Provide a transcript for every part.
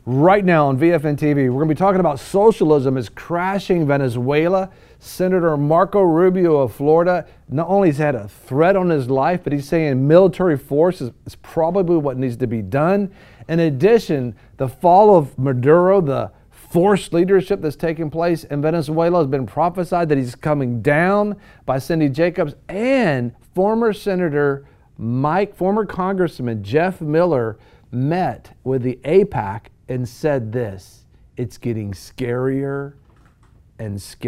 right now on VFN TV. We're going to be talking about socialism is crashing Venezuela. Senator Marco Rubio of Florida not only has had a threat on his life, but he's saying military force is probably what needs to be done. In addition, the fall of Maduro, the forced leadership that's taking place in Venezuela, has been prophesied that he's coming down by Cindy Jacobs, and former Congressman Jeff Miller met with the AIPAC and said this: it's getting scarier and scarier.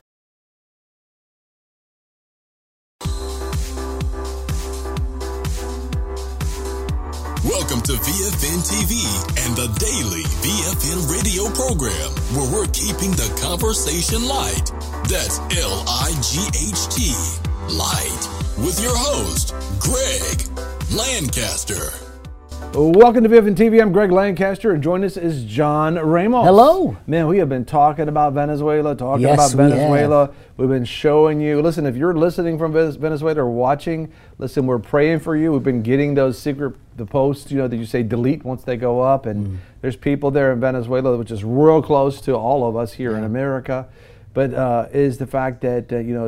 Welcome to VFN TV and the daily VFN radio program, where we're keeping the conversation light. That's L-I-G-H-T, light, with your host, Greg Lancaster. Welcome to VFN TV. I'm Greg Lancaster, and joining us is John Ramos. Hello. Man, we have been talking about Venezuela, We've been showing you. Listen, if you're listening from Venezuela or watching, listen, we're praying for you. We've been getting those the posts, that you say delete once they go up, and there's people there in Venezuela, which is real close to all of us here in America. But is the fact that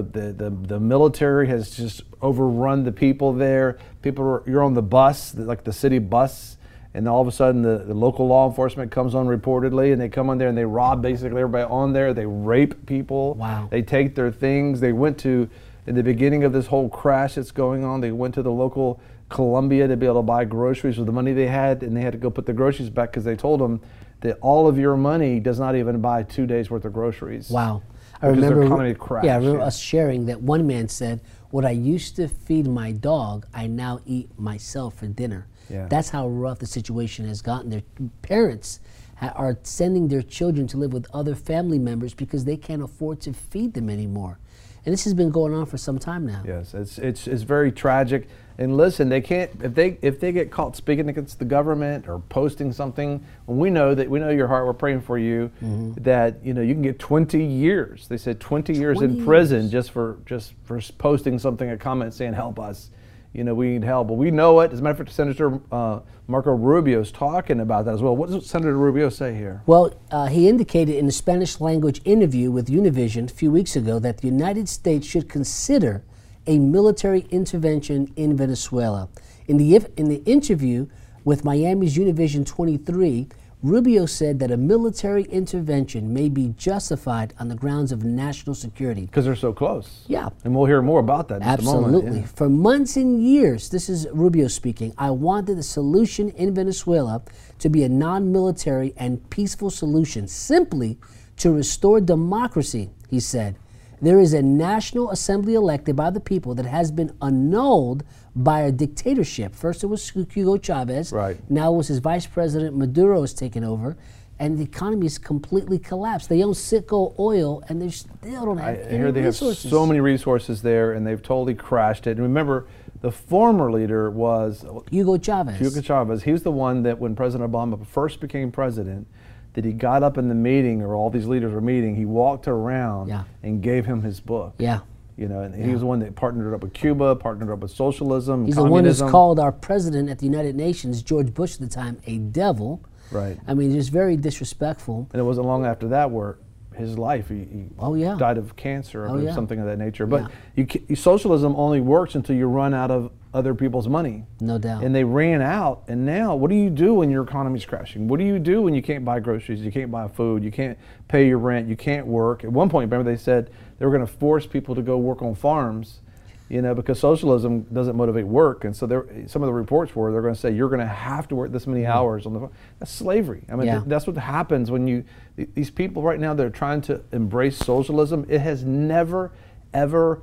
the military has just overrun the people there. You're on the bus, like the city bus, and all of a sudden the local law enforcement comes on reportedly, and they come on there and they rob basically everybody on there. They rape people. Wow. They take their things. They went to, in the beginning of this whole crash that's going on, they went to the local Colombia to be able to buy groceries with the money they had, and they had to go put the groceries back because they told them that all of your money does not even buy 2 days worth of groceries. Wow. I remember their economy crashed. Yeah, I remember us sharing that one man said, what I used to feed my dog, I now eat myself for dinner. Yeah. That's how rough the situation has gotten. Their parents are sending their children to live with other family members because they can't afford to feed them anymore. And this has been going on for some time now. Yes, it's very tragic. And listen, they can't, if they get caught speaking against the government or posting something, we know your heart, we're praying for you, that you can get 20 years. They said 20 years in prison just for posting something, a comment saying help us. We need help. But we know it. As a matter of fact, Senator Marco Rubio is talking about that as well. What does Senator Rubio say here? Well, he indicated in a Spanish language interview with Univision a few weeks ago that the United States should consider a military intervention in Venezuela. In the interview with Miami's Univision 23, Rubio said that a military intervention may be justified on the grounds of national security. Because they're so close. Yeah. And we'll hear more about that in just a moment. Absolutely. Yeah. For months and years, this is Rubio speaking, I wanted the solution in Venezuela to be a non-military and peaceful solution, simply to restore democracy, he said. There is a National Assembly elected by the people that has been annulled by a dictatorship. First it was Hugo Chavez. Right. Now it was his vice president Maduro has taken over, and the economy is completely collapsed. They own Citgo Oil, and they still don't have any resources. Have so many resources there, and they've totally crashed it. And remember, the former leader was Hugo Chavez. Hugo Chavez. He was the one that when President Obama first became president, that he got up in the meeting, or all these leaders were meeting, he walked around and gave him his book. Yeah. And he was the one that partnered up with Cuba, partnered up with socialism, He's communism. the one who's called our president at the United Nations, George Bush at the time, a devil. Right. I mean, just very disrespectful. And it wasn't long after that where his life, he died of cancer or something of that nature. But socialism only works until you run out of other people's money. No doubt. And they ran out, and now what do you do when your economy's crashing? What do you do when you can't buy groceries, you can't buy food, you can't pay your rent, you can't work? At one point, remember they said they were going to force people to go work on farms, because socialism doesn't motivate work. And so some of the reports were they're going to say you're going to have to work this many hours on the farm. That's slavery. I mean, that's what happens when these people right now that are trying to embrace socialism. It has never, ever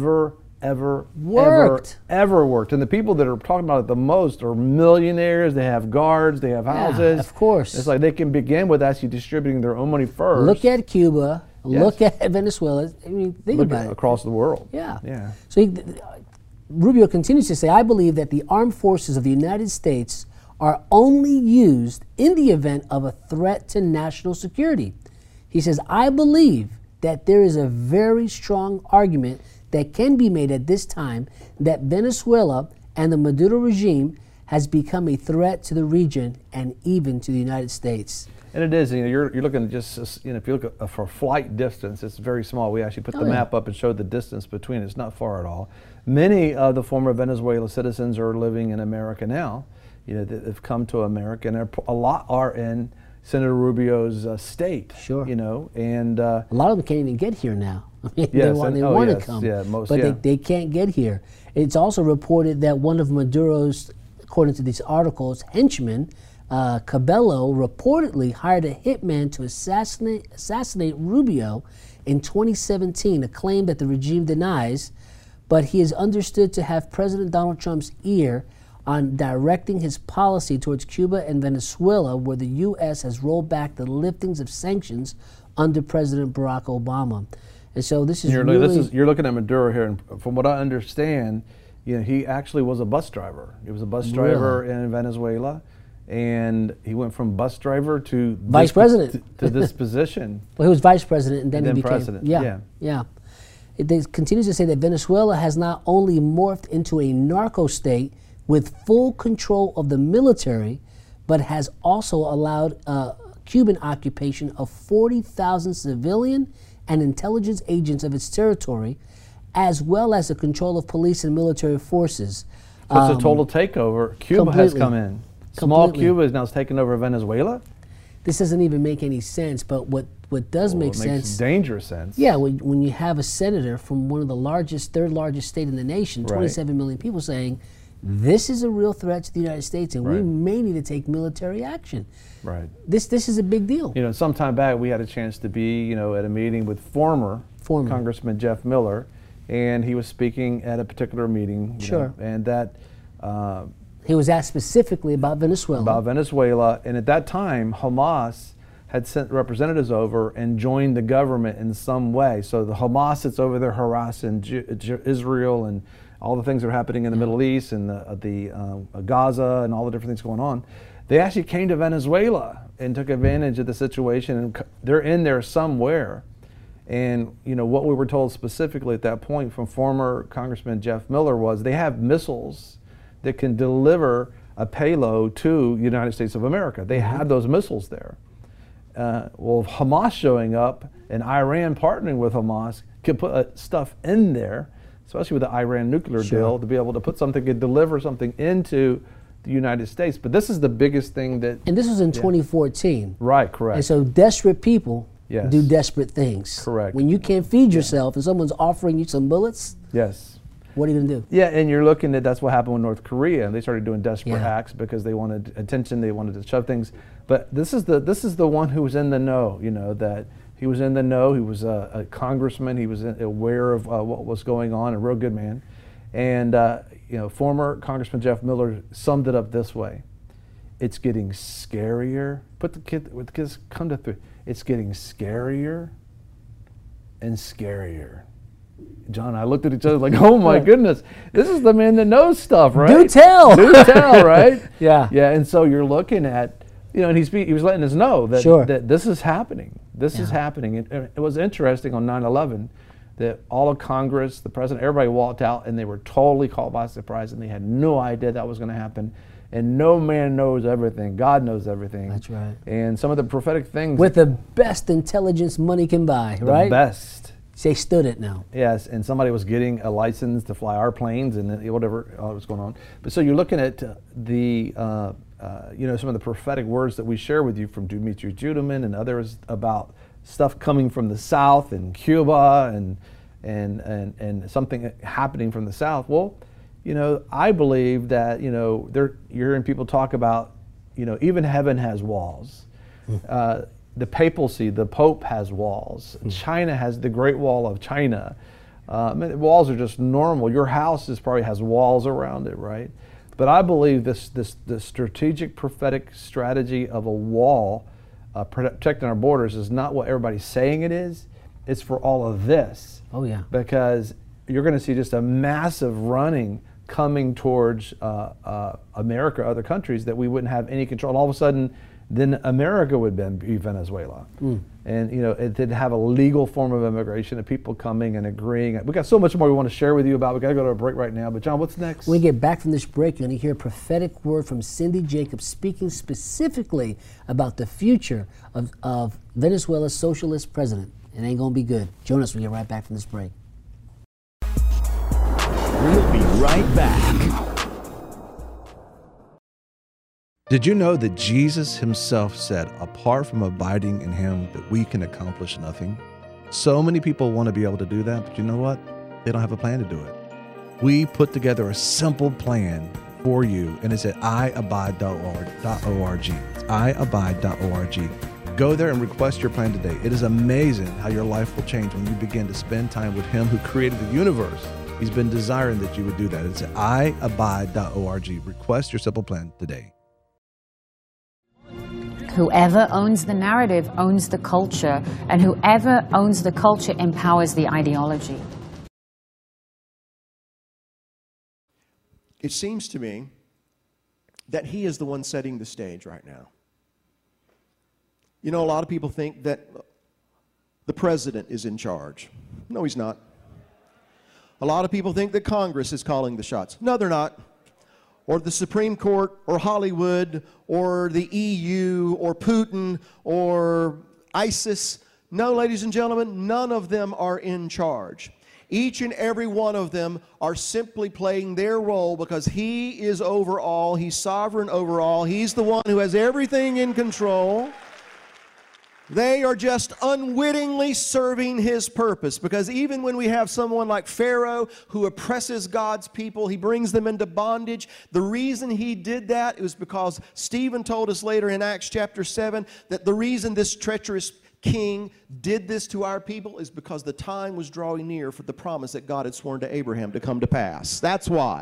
worked. And the people that are talking about it the most are millionaires. They have guards, they have houses. Yeah, of course. It's like they can begin with actually distributing their own money first. Look at Cuba. Look at Venezuela. I mean, think about it. Across the world. Yeah. So Rubio continues to say, I believe that the armed forces of the United States are only used in the event of a threat to national security. He says, I believe that there is a very strong argument that can be made at this time that Venezuela and the Maduro regime has become a threat to the region and even to the United States. And it is, you're looking at just, if you look at for flight distance, it's very small. We actually put the map up and showed the distance between. It's not far at all. Many of the former Venezuela citizens are living in America now. That have come to America, and a lot are in Senator Rubio's state. Sure. And a lot of them can't even get here now. Yes, they want to come, but they can't get here. It's also reported that one of Maduro's, according to these articles, henchmen, Cabello, reportedly hired a hitman to assassinate Rubio in 2017, a claim that the regime denies, but he is understood to have President Donald Trump's ear on directing his policy towards Cuba and Venezuela, where the U.S. has rolled back the liftings of sanctions under President Barack Obama. And so this is you're looking at Maduro here, and from what I understand, he actually was a bus driver. He was a bus driver in Venezuela, and he went from bus driver to vice president to this position. Well, he was vice president, and then he became president. Yeah. It continues to say that Venezuela has not only morphed into a narco state with full control of the military, but has also allowed Cuban occupation of 40,000 civilian and intelligence agents of its territory, as well as the control of police and military forces. So it's a total takeover. Cuba has come in. Small Cuba is now taking over Venezuela? This doesn't even make any sense, but what does make sense... It makes dangerous sense. Yeah, when you have a senator from one of the third largest state in the nation, 27 million people saying, this is a real threat to the United States, and we may need to take military action. Right. This is a big deal. Some time back we had a chance to be, at a meeting with former Congressman Jeff Miller, and he was speaking at a particular meeting. And that he was asked specifically about Venezuela. And at that time, Hamas had sent representatives over and joined the government in some way. So the Hamas that's over there harassing Israel and all the things that are happening in the Middle East and the Gaza and all the different things going on. They actually came to Venezuela and took advantage of the situation, and they're in there somewhere. And what we were told specifically at that point from former Congressman Jeff Miller was they have missiles that can deliver a payload to the United States of America. They have those missiles there. Well, Hamas showing up and Iran partnering with Hamas can put stuff in there, especially with the Iran nuclear deal, to be able to put something, to deliver something into the United States. But this is the biggest thing that... And this was in 2014. Right, correct. And so desperate people do desperate things. Correct. When you can't feed yourself and someone's offering you some bullets, what are you going to do? Yeah, and you're looking at, that's what happened with North Korea, and they started doing desperate acts because they wanted attention, they wanted to shove things. But this is the one who was in the know, that he was in the know, he was a congressman, he was aware of what was going on, a real good man. And former Congressman Jeff Miller summed it up this way: it's getting scarier. Put the kids come to three. It's getting scarier and scarier. John and I looked at each other like, oh my goodness, this is the man that knows stuff, right? Do tell. Do tell, right? Yeah. And so you're looking at, and he was letting us know that, that this is happening. This is happening. It was interesting on 9/11 that all of Congress, the president, everybody walked out and they were totally caught by surprise and they had no idea that was going to happen. And no man knows everything. God knows everything. That's right. And some of the prophetic things. With the best intelligence money can buy, right? The best. They stood it now. Yes, and somebody was getting a license to fly our planes and whatever was going on. But so you're looking at the, some of the prophetic words that we share with you from Dumitru Judeman and others about stuff coming from the South and Cuba and something happening from the South. Well, I believe that, you're hearing people talk about, even heaven has walls. The papacy, the Pope has walls. China has the Great Wall of China. Walls are just normal. Your house probably has walls around it, right? But I believe the strategic prophetic strategy of a wall protecting our borders is not what everybody's saying it is. It's for all of this. Oh yeah. Because you're going to see just a massive running coming towards America, other countries that we wouldn't have any control. And all of a sudden, then America would then be Venezuela. And it did have a legal form of immigration and people coming and agreeing. We got so much more we want to share with you about. We got to go to a break right now. But John, what's next? When we get back from this break, you're going to hear a prophetic word from Cindy Jacobs speaking specifically about the future of Venezuela's socialist president. It ain't going to be good. Join us when we get right back from this break. We'll be right back. Did you know that Jesus himself said, apart from abiding in him, that we can accomplish nothing? So many people want to be able to do that, but you know what? They don't have a plan to do it. We put together a simple plan for you, and it's at iabide.org. It's iabide.org. Go there and request your plan today. It is amazing how your life will change when you begin to spend time with him who created the universe. He's been desiring that you would do that. It's at iabide.org. Request your simple plan today. Whoever owns the narrative owns the culture, and whoever owns the culture empowers the ideology. It seems to me that he is the one setting the stage right now. You know, a lot of people think that the president is in charge. No, he's not. A lot of people think that Congress is calling the shots. No, they're not. Or the Supreme Court, or Hollywood, or the EU, or Putin, or ISIS. No, ladies and gentlemen, none of them are in charge. Each and every one of them are simply playing their role because he is over all, he's sovereign over all, he's the one who has everything in control. They are just unwittingly serving his purpose, because even when we have someone like Pharaoh who oppresses God's people, he brings them into bondage. The reason he did that was because Stephen told us later in Acts chapter 7 that the reason this treacherous king did this to our people is because the time was drawing near for the promise that God had sworn to Abraham to come to pass. That's why.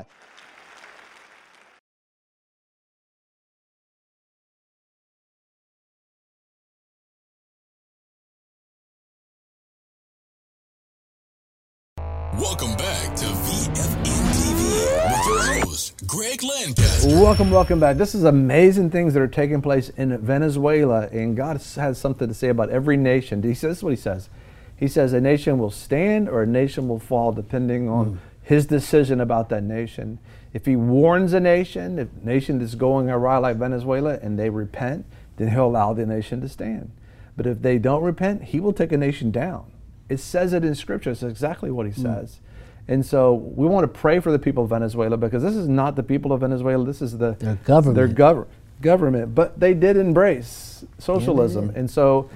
Welcome back to VFN TV with your host, Greg Lancaster. Welcome back. This is amazing things that are taking place in Venezuela, and God has something to say about every nation. This is what he says. He says a nation will stand or a nation will fall depending on his decision about that nation. If he warns a nation, if a nation is going awry like Venezuela and they repent, then he'll allow the nation to stand. But if they don't repent, he will take a nation down. It says it in Scripture. It's exactly what he says. And so we want to pray for the people of Venezuela, because this is not the people of Venezuela. This is their government. Government. But they did embrace socialism. And so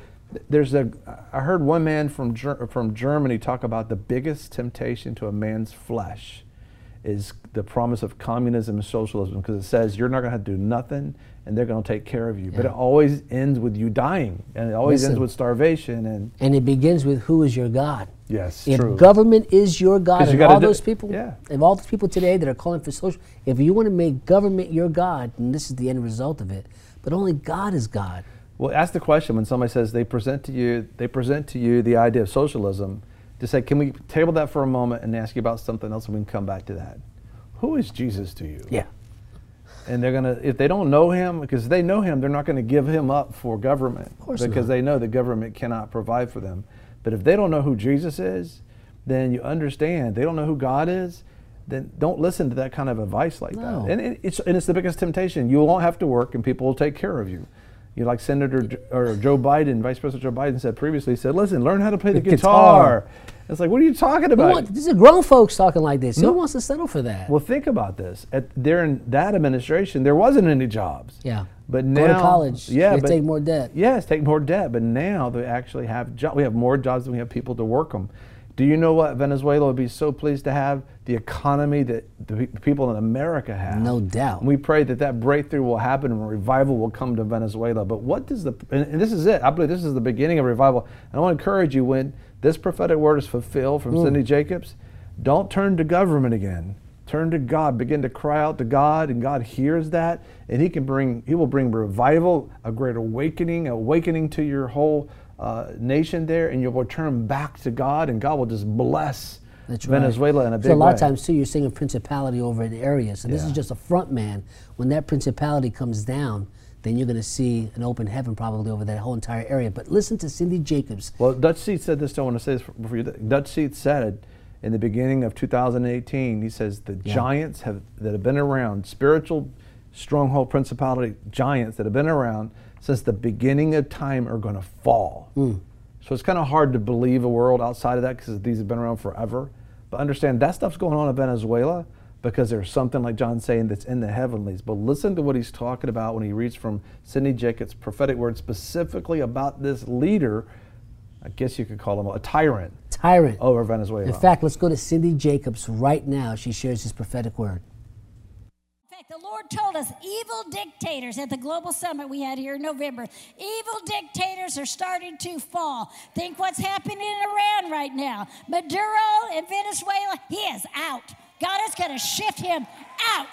I heard one man from Germany talk about the biggest temptation to a man's flesh is the promise of communism and socialism, because it says you're not going to have to do nothing and they're going to take care of you. But it always ends with you dying, and it always ends with starvation. And it begins with, who is your God? Yes, if true. Government is your God, and all those people, if all those people today that are calling for social, if you want to make government your God, then this is the end result of it. But only God is God. Well, ask the question when somebody says they present to you the idea of socialism, to say, can we table that for a moment and ask you about something else, and we can come back to that. Who is Jesus to you? Yeah. And they're gonna, if they don't know him, because they know him, they're not going to give him up for government, because they know the government cannot provide for them. But if they don't know who Jesus is, then you understand they don't know who God is. Then don't listen to that kind of advice like that. And it's the biggest temptation. You won't have to work, and people will take care of you. You know, like Senator or Joe Biden, Vice President Joe Biden said previously, he said, listen, learn how to play the guitar. It's like, what are you talking about? These are grown folks talking like this. Who wants to settle for that? Well, think about this. During that administration, there wasn't any jobs. Yeah. But now, go to college. Take more debt. Yes, take more debt. But now they actually have jobs. We have more jobs than we have people to work them. Do you know what Venezuela would be so pleased to have? The economy that the people in America have. No doubt. And we pray that that breakthrough will happen and revival will come to Venezuela. But what does and this is it. I believe this is the beginning of revival. And I want to encourage you, when this prophetic word is fulfilled from Cindy Jacobs, don't turn to government again. Turn to God. Begin to cry out to God, and God hears that, and He will bring revival, a great awakening to your whole nation there, and you'll return back to God, and God will just bless Venezuela in a big way. So a lot of times too, you're seeing a principality over an area. So this is just a front man. When that principality comes down, then you're going to see an open heaven probably over that whole entire area. But listen to Cindy Jacobs. Well, Dutch Seat said this, I want to say this before you. Dutch Seat said in the beginning of 2018, he says the giants that have been around, spiritual stronghold principality giants that have been around since the beginning of time are going to fall. So it's kind of hard to believe a world outside of that because these have been around forever. But understand that stuff's going on in Venezuela because there's something, like John's saying, that's in the heavenlies. But listen to what he's talking about when he reads from Cindy Jacobs' prophetic word specifically about this leader, I guess you could call him a tyrant. Tyrant. Over Venezuela. In fact, let's go to Cindy Jacobs right now. She shares his prophetic word. The Lord told us evil dictators at the global summit we had here in November. Evil dictators are starting to fall. Think what's happening in Iran right now. Maduro in Venezuela, he is out. God is going to shift him out.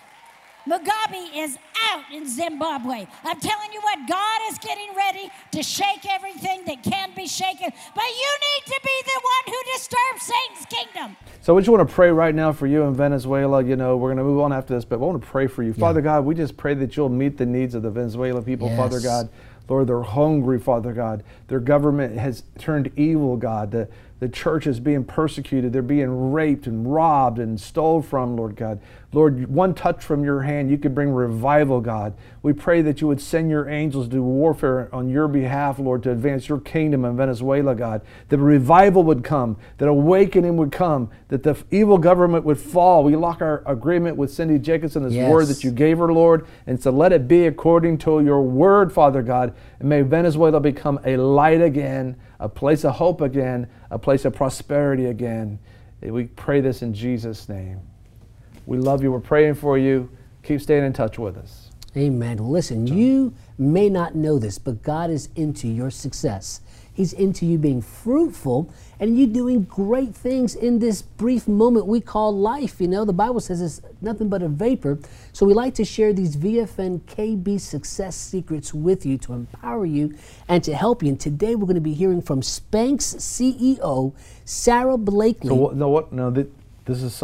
Mugabe is out in Zimbabwe. I'm telling you what, God is getting ready to shake everything that can be shaken. But you need to be the one who disturbs Satan's kingdom. So we just want to pray right now for you in Venezuela. You know, we're going to move on after this, but we want to pray for you. Father God, we just pray that you'll meet the needs of the Venezuelan people, Father God. Lord, they're hungry, Father God. Their government has turned evil, God. The church is being persecuted. They're being raped and robbed and stole from, Lord God. Lord, one touch from your hand, you could bring revival, God. We pray that you would send your angels to do warfare on your behalf, Lord, to advance your kingdom in Venezuela, God. That revival would come, that awakening would come, that the evil government would fall. We lock our agreement with Cindy Jacobs and this word that you gave her, Lord. And so let it be according to your word, Father God. And may Venezuela become a light again, a place of hope again, a place of prosperity again. We pray this in Jesus' name. We love you. We're praying for you. Keep staying in touch with us. Amen. Listen, you may not know this, but God is into your success. He's into you being fruitful and you doing great things in this brief moment we call life. You know, the Bible says it's nothing but a vapor. So we like to share these VFN KB success secrets with you to empower you and to help you. And today we're going to be hearing from Spanx CEO, Sarah Blakely. So this is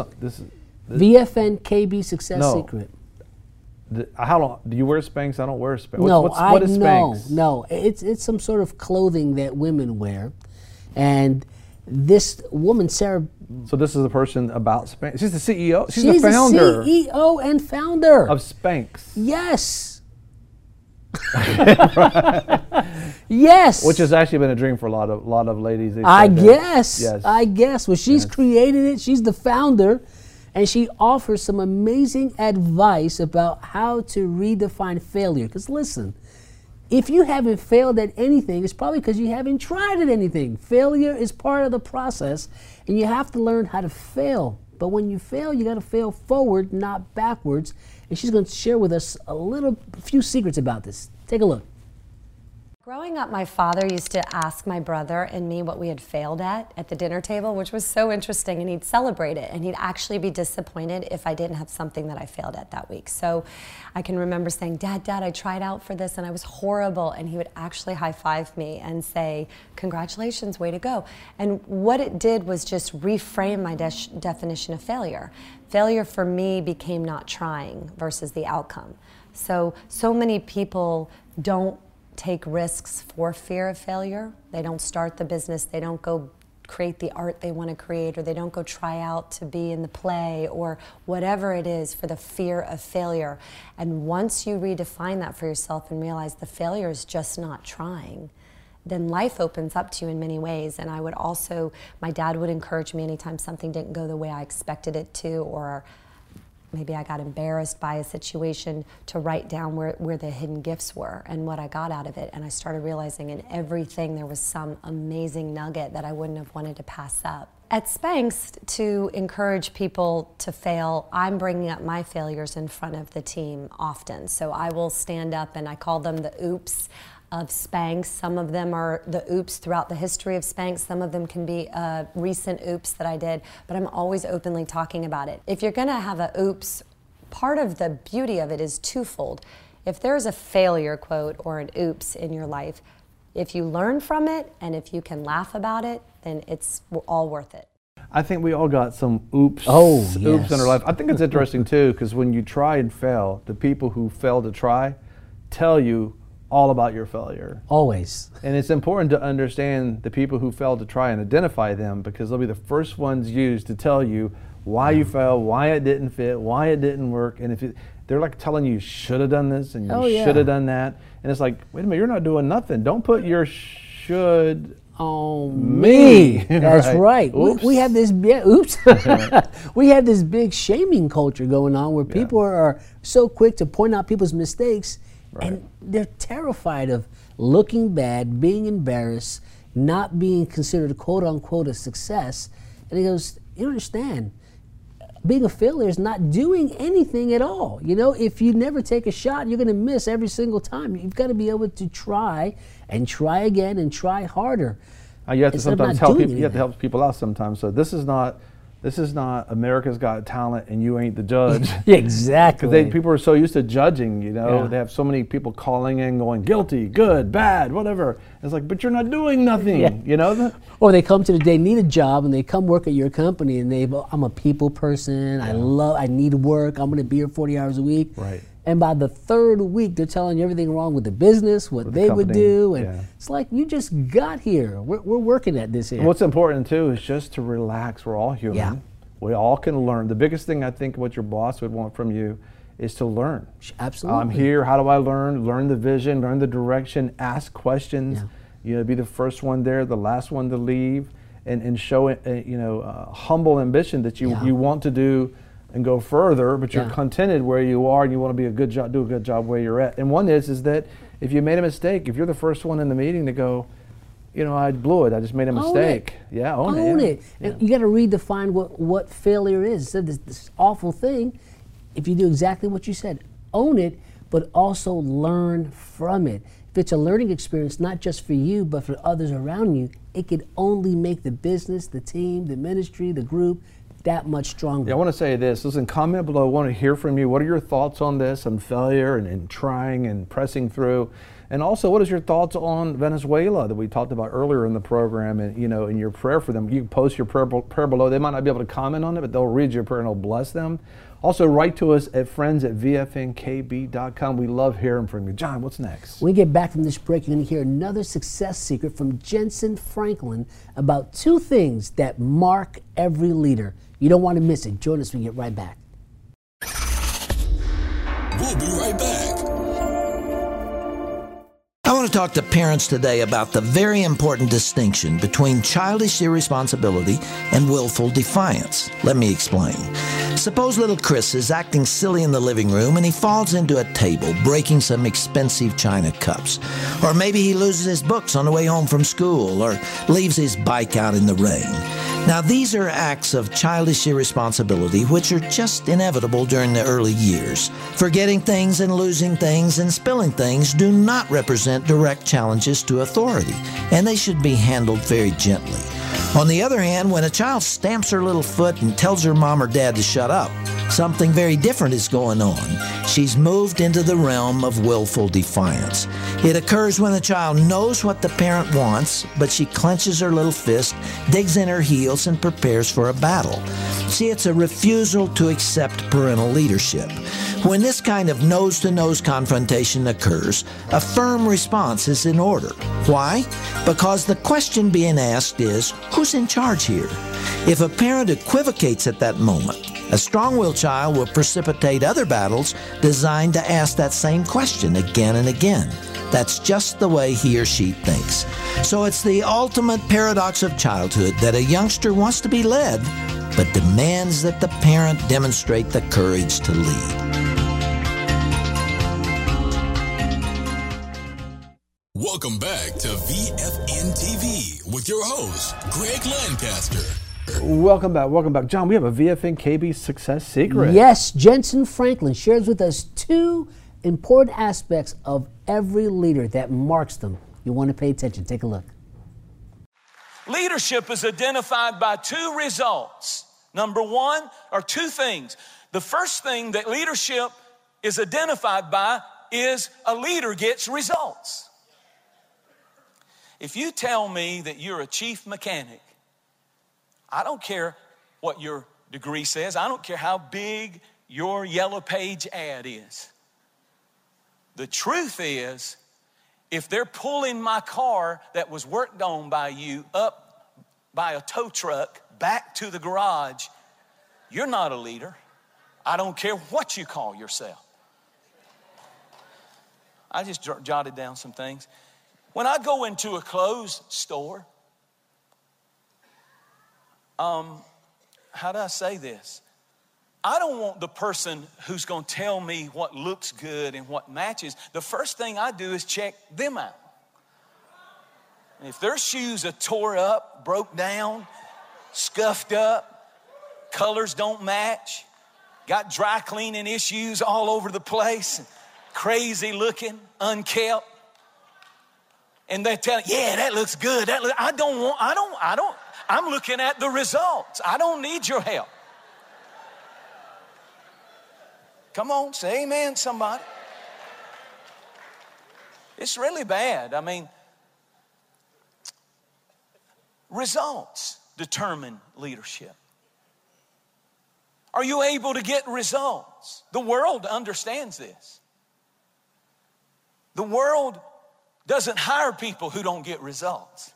VFN KB success secret. How long do you wear Spanx? I don't wear Spanx. What is Spanx? No, it's some sort of clothing that women wear, and this woman, Sarah. So this is the person about Spanx. She's the CEO. She's the founder. She's the CEO and founder of Spanx. Yes. Yes. Which has actually been a dream for a lot of ladies. I guess. Well, she's created it. She's the founder. And she offers some amazing advice about how to redefine failure. Because listen, if you haven't failed at anything, it's probably because you haven't tried at anything. Failure is part of the process, and you have to learn how to fail. But when you fail, you got to fail forward, not backwards. And she's going to share with us a few secrets about this. Take a look. Growing up, my father used to ask my brother and me what we had failed at the dinner table, which was so interesting, and he'd celebrate it, and he'd actually be disappointed if I didn't have something that I failed at that week. So I can remember saying, Dad, I tried out for this and I was horrible, and he would actually high-five me and say, congratulations, way to go. And what it did was just reframe my definition of failure. Failure for me became not trying versus the outcome. So many people don't take risks for fear of failure. They don't start the business, they don't go create the art they want to create, or they don't go try out to be in the play or whatever it is for the fear of failure. And once you redefine that for yourself and realize the failure is just not trying, then life opens up to you in many ways. And I would also, my dad would encourage me anytime something didn't go the way I expected it to, or maybe I got embarrassed by a situation, to write down where the hidden gifts were and what I got out of it. And I started realizing in everything there was some amazing nugget that I wouldn't have wanted to pass up. At Spanx, to encourage people to fail, I'm bringing up my failures in front of the team often. So I will stand up and I call them the oops of Spanx. Some of them are the oops throughout the history of Spanx. Some of them can be recent oops that I did, but I'm always openly talking about it. If you're gonna have a oops, part of the beauty of it is twofold. If there's a failure quote or an oops in your life, if you learn from it and if you can laugh about it, then it's all worth it. I think we all got some oops in our life. I think it's interesting too, because when you try and fail, the people who fail to try tell you all about your failure. Always. And it's important to understand the people who fail to try and identify them, because they'll be the first ones used to tell you why you failed, why it didn't fit, why it didn't work. And they're like telling you should have done this and you should have done that. And it's like, wait a minute, you're not doing nothing. Don't put your should on me. That's right. We have this we have this big shaming culture going on where people are so quick to point out people's mistakes, and they're terrified of looking bad, being embarrassed, not being considered quote unquote a success. And he goes, you don't understand. Being a failure is not doing anything at all. You know, if you never take a shot, you're going to miss every single time. You've got to be able to try and try again and try harder. You have to sometimes help people. You have to help people out sometimes. So this is not America's Got Talent and you ain't the judge. Exactly. Because people are so used to judging, you know. They have so many people calling in going guilty, good, bad, whatever. And it's like, but you're not doing nothing, you know. Or they come to they need a job and they come work at your company and I'm a people person. I need work. I'm going to be here 40 hours a week. Right. And by the third week, they're telling you everything wrong with the business, what they would do. And it's like, you just got here. We're working at this here. What's important, too, is just to relax. We're all human. Yeah. We all can learn. The biggest thing I think what your boss would want from you is to learn. Absolutely. I'm here. How do I learn? Learn the vision, learn the direction, ask questions. You know, be the first one there, the last one to leave, and show humble ambition that you want to do and go further, but you're contented where you are and you want to be do a good job where you're at. And one is that if you made a mistake, if you're the first one in the meeting to go, you know, I blew it, I just made a mistake. Own it. And you got to redefine what failure is. So this awful thing, if you do exactly what you said, own it, but also learn from it. If it's a learning experience, not just for you, but for others around you, it could only make the business, the team, the ministry, the group, that much stronger. I want to say this. Listen, comment below. I want to hear from you. What are your thoughts on this, on failure and trying and pressing through? And also, what is your thoughts on Venezuela that we talked about earlier in the program, and in your prayer for them? You can post your prayer below. They might not be able to comment on it, but they'll read your prayer and it'll bless them. Also, write to us at friends@vfnkb.com. We love hearing from you. John, what's next? When we get back from this break, you're going to hear another success secret from Jensen Franklin about 2 things that mark every leader. You don't want to miss it. Join us when we get right back. We'll be right back. I want to talk to parents today about the very important distinction between childish irresponsibility and willful defiance. Let me explain. Suppose little Chris is acting silly in the living room and he falls into a table, breaking some expensive china cups. Or maybe he loses his books on the way home from school, or leaves his bike out in the rain. Now, these are acts of childish irresponsibility which are just inevitable during the early years. Forgetting things and losing things and spilling things do not represent direct challenges to authority, and they should be handled very gently. On the other hand, when a child stamps her little foot and tells her mom or dad to shut up, something very different is going on. She's moved into the realm of willful defiance. It occurs when the child knows what the parent wants, but she clenches her little fist, digs in her heels, and prepares for a battle. See, it's a refusal to accept parental leadership. When this kind of nose-to-nose confrontation occurs, a firm response is in order. Why? Because the question being asked is, who's in charge here? If a parent equivocates at that moment, a strong-willed child will precipitate other battles designed to ask that same question again and again. That's just the way he or she thinks. So it's the ultimate paradox of childhood that a youngster wants to be led, but demands that the parent demonstrate the courage to lead. Welcome back to VFN TV with your host, Greg Lancaster. Welcome back. John, we have a VFN KB success secret. Yes, Jensen Franklin shares with us 2 important aspects of every leader that marks them. You want to pay attention. Take a look. Leadership is identified by 2 results. Number 1 are 2 things. The first thing that leadership is identified by is a leader gets results. If you tell me that you're a chief mechanic, I don't care what your degree says. I don't care how big your yellow page ad is. The truth is, if they're pulling my car that was worked on by you up by a tow truck back to the garage, you're not a leader. I don't care what you call yourself. I just jotted down some things. When I go into a clothes store, how do I say this? I don't want the person who's going to tell me what looks good and what matches. The first thing I do is check them out. And if their shoes are tore up, broke down, scuffed up, colors don't match, got dry cleaning issues all over the place, crazy looking, unkept, and they tell, yeah, that looks good. I'm looking at the results. I don't need your help. Come on, say amen, somebody. It's really bad. I mean, results determine leadership. Are you able to get results? The world understands this. The world doesn't hire people who don't get results.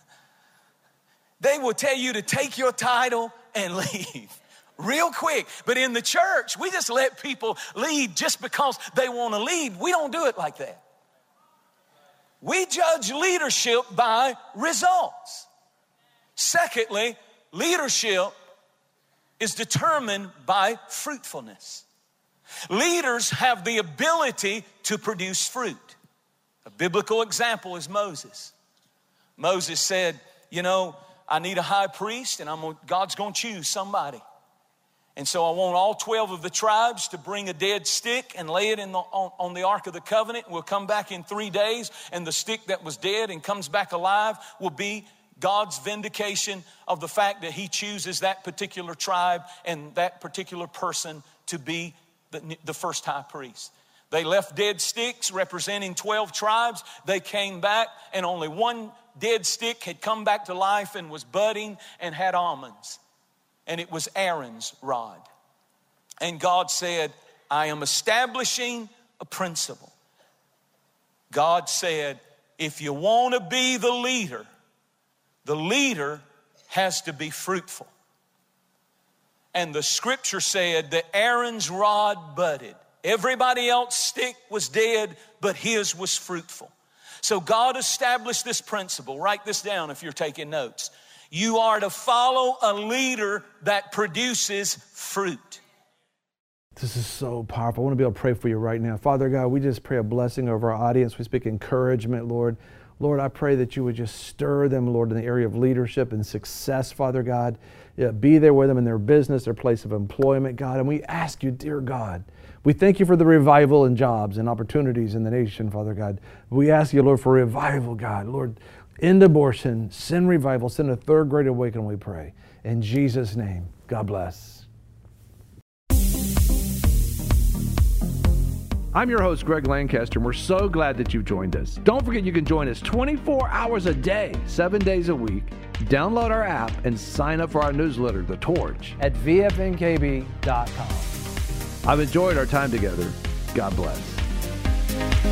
They will tell you to take your title and leave real quick. But in the church, we just let people lead just because they want to lead. We don't do it like that. We judge leadership by results. Secondly, leadership is determined by fruitfulness. Leaders have the ability to produce fruit. A biblical example is Moses. Moses said, you know, I need a high priest, and God's going to choose somebody. And so I want all 12 of the tribes to bring a dead stick and lay it on the Ark of the Covenant. We'll come back in 3 days, and the stick that was dead and comes back alive will be God's vindication of the fact that he chooses that particular tribe and that particular person to be the first high priest. They left dead sticks representing 12 tribes. They came back, and only one dead stick had come back to life and was budding and had almonds. And it was Aaron's rod. And God said, I am establishing a principle. God said, if you want to be the leader has to be fruitful. And the scripture said that Aaron's rod budded. Everybody else's stick was dead, but his was fruitful. So God established this principle. Write this down if you're taking notes. You are to follow a leader that produces fruit. This is so powerful. I want to be able to pray for you right now. Father God, we just pray a blessing over our audience. We speak encouragement, Lord. Lord, I pray that you would just stir them, Lord, in the area of leadership and success, Father God. Be there with them in their business, their place of employment, God. And we ask you, dear God, we thank you for the revival and jobs and opportunities in the nation, Father God. We ask you, Lord, for revival, God. Lord, end abortion, send revival, send a third great awakening, we pray. In Jesus' name, God bless. I'm your host, Greg Lancaster, and we're so glad that you've joined us. Don't forget you can join us 24 hours a day, 7 days a week. Download our app and sign up for our newsletter, The Torch, at vfnkb.com. I've enjoyed our time together. God bless.